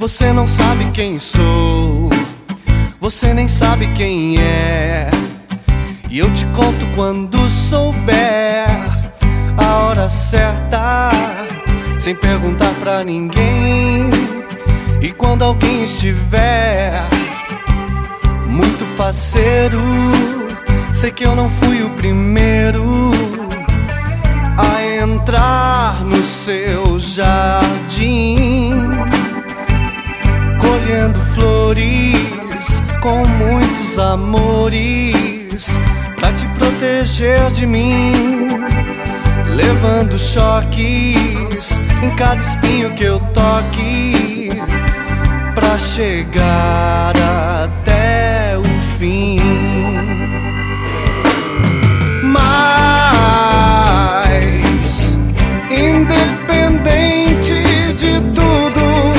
Você não sabe quem sou, você nem sabe quem é. E eu te conto quando souber a hora certa, sem perguntar pra ninguém. E quando alguém estiver muito faceiro, sei que eu não fui o primeiro a entrar no seu jardim, colhendo flores com muitos amores pra te proteger de mim, levando choques em cada espinho que eu toque pra chegar até o fim. Mas independente de tudo,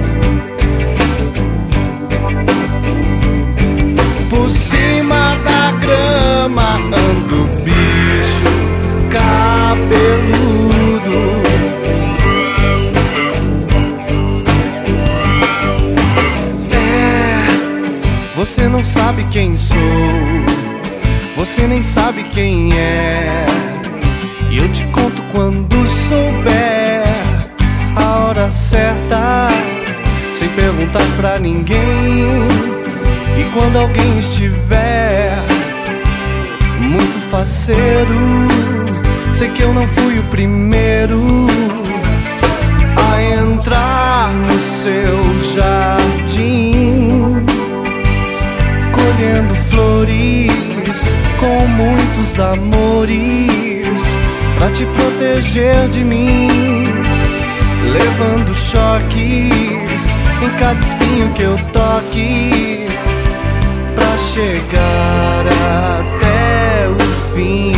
por cima da grama anda o bicho cabeludo. Você não sabe quem sou, você nem sabe quem é. E eu te conto quando souber a hora certa, sem perguntar pra ninguém. E quando alguém estiver muito faceiro, sei que eu não fui o primeiro a entrar no seu jardim, colhendo flores com muitos amores pra te proteger de mim, levando choques em cada espinho que eu toque pra chegar até o fim.